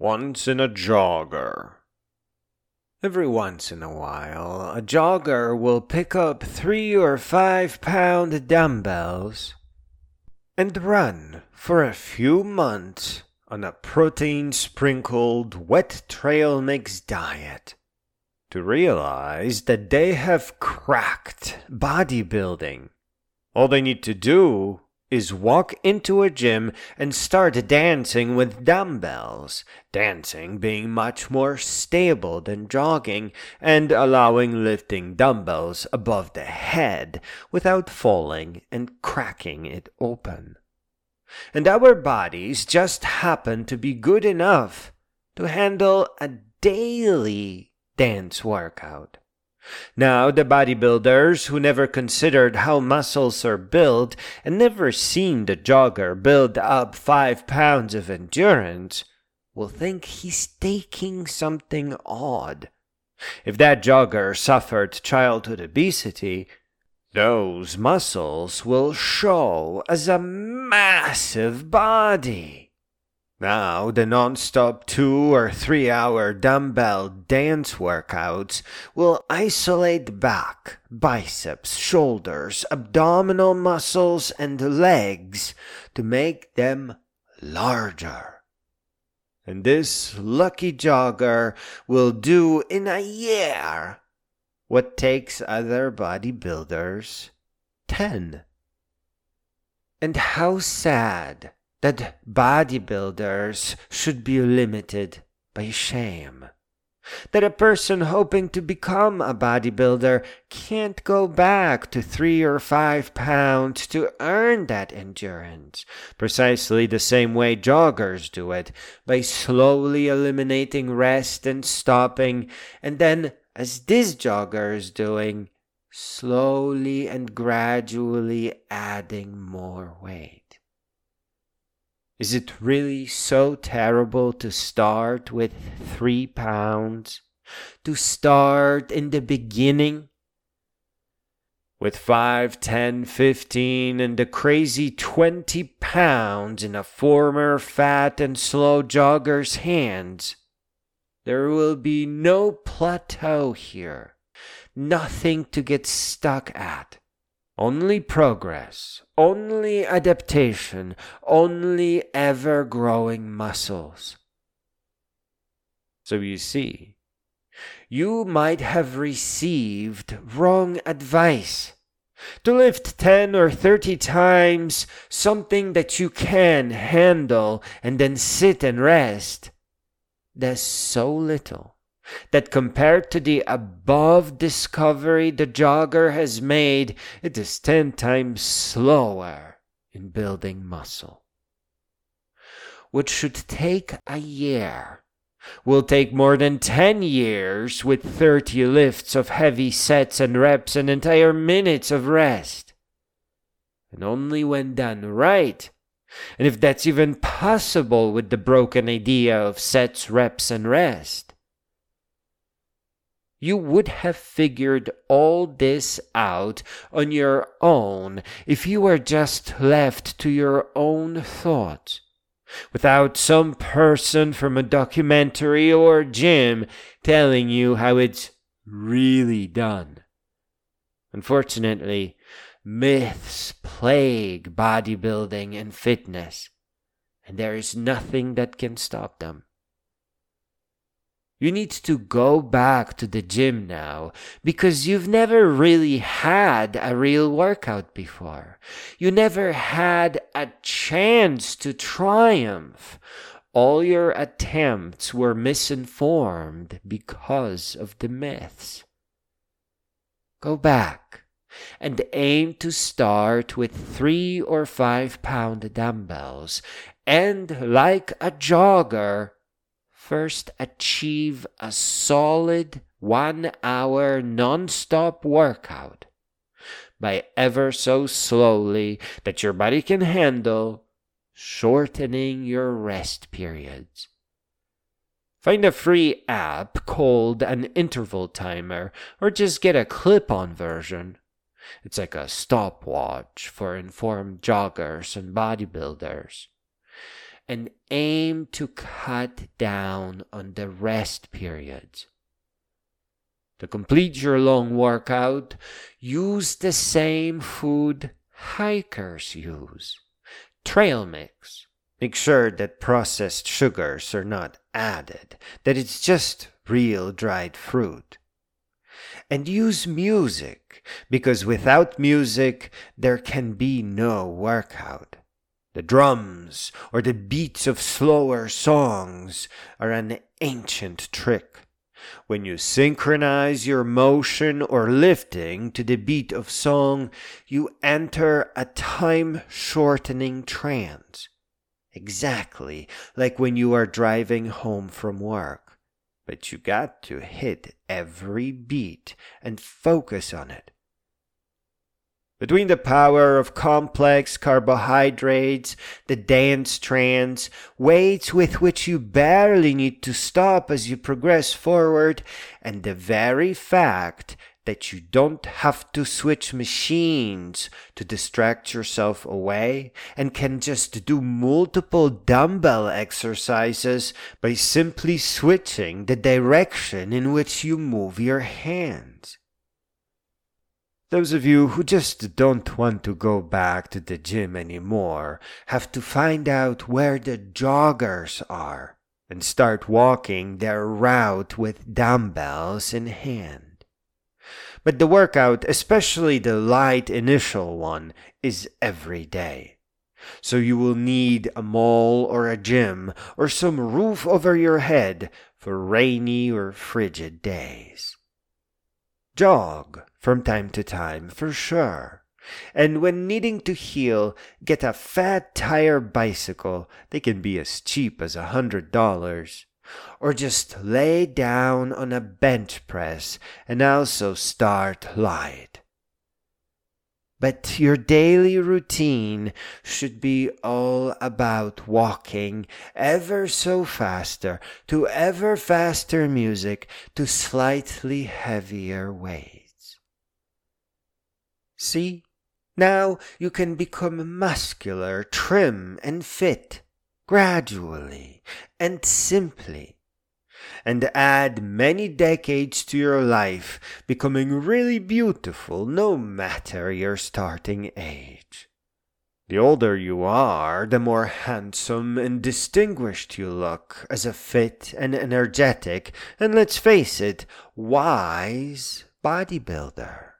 Once in a jogger. Every once in a while, a jogger will pick up 3 or 5 pound dumbbells and run for a few months on a protein-sprinkled wet trail mix diet to realize that they have cracked bodybuilding. All they need to do is walk into a gym and start dancing with dumbbells, dancing being much more stable than jogging and allowing lifting dumbbells above the head without falling and cracking it open. And our bodies just happen to be good enough to handle a daily dance workout. Now, the bodybuilders who never considered how muscles are built and never seen the jogger build up 5 pounds of endurance will think he's taking something odd. If that jogger suffered childhood obesity, those muscles will show as a massive body. Now, the non-stop 2 or 3 hour dumbbell dance workouts will isolate back, biceps, shoulders, abdominal muscles, and legs to make them larger. And this lucky jogger will do in a year what takes other bodybuilders 10. And how sad that bodybuilders should be limited by shame. That a person hoping to become a bodybuilder can't go back to 3 or 5 pounds to earn that endurance, precisely the same way joggers do it, by slowly eliminating rest and stopping, and then, as this jogger is doing, slowly and gradually adding more weight. Is it really so terrible to start with 3 pounds? To start in the beginning? With 5, 10, 15, and the crazy 20 pounds in a former fat and slow jogger's hands, there will be no plateau here. Nothing to get stuck at. Only progress, only adaptation, only ever-growing muscles. So you see, you might have received wrong advice. To lift 10 or 30 times something that you can handle and then sit and rest does so little that compared to the above discovery the jogger has made, it is 10 times slower in building muscle. What should take a year will take more than 10 years with 30 lifts of heavy sets and reps and entire minutes of rest. And only when done right, and if that's even possible with the broken idea of sets, reps, and rest, you would have figured all this out on your own if you were just left to your own thoughts, without some person from a documentary or gym telling you how it's really done. Unfortunately, myths plague bodybuilding and fitness, and there is nothing that can stop them. You need to go back to the gym now because you've never really had a real workout before. You never had a chance to triumph. All your attempts were misinformed because of the myths. Go back and aim to start with 3 or 5 pound dumbbells and, like a jogger, first achieve a solid 1 hour non-stop workout by ever so slowly that your body can handle, shortening your rest periods. Find a free app called an interval timer, or just get a clip-on version. It's like a stopwatch for informed joggers and bodybuilders. and aim to cut down on the rest periods. To complete your long workout, use the same food hikers use. Trail mix. Make sure that processed sugars are not added, that it's just real dried fruit. And use music, because without music, there can be no workout. The drums or the beats of slower songs are an ancient trick. When you synchronize your motion or lifting to the beat of song, you enter a time-shortening trance. Exactly like when you are driving home from work. But you got to hit every beat and focus on it. Between the power of complex carbohydrates, the dance trance, weights with which you barely need to stop as you progress forward, and the very fact that you don't have to switch machines to distract yourself away and can just do multiple dumbbell exercises by simply switching the direction in which you move your hands. Those of you who just don't want to go back to the gym anymore have to find out where the joggers are and start walking their route with dumbbells in hand. But the workout, especially the light initial one, is every day. So you will need a mall or a gym or some roof over your head for rainy or frigid days. Jog from time to time, for sure. And when needing to heal, get a fat tire bicycle. They can be as cheap as $100. Or just lay down on a bench press and also start light. But your daily routine should be all about walking ever so faster to ever faster music to slightly heavier weights. See, now you can become muscular, trim, and fit, gradually and simply, and add many decades to your life, becoming really beautiful no matter your starting age. The older you are, the more handsome and distinguished you look as a fit and energetic, and let's face it, wise bodybuilder.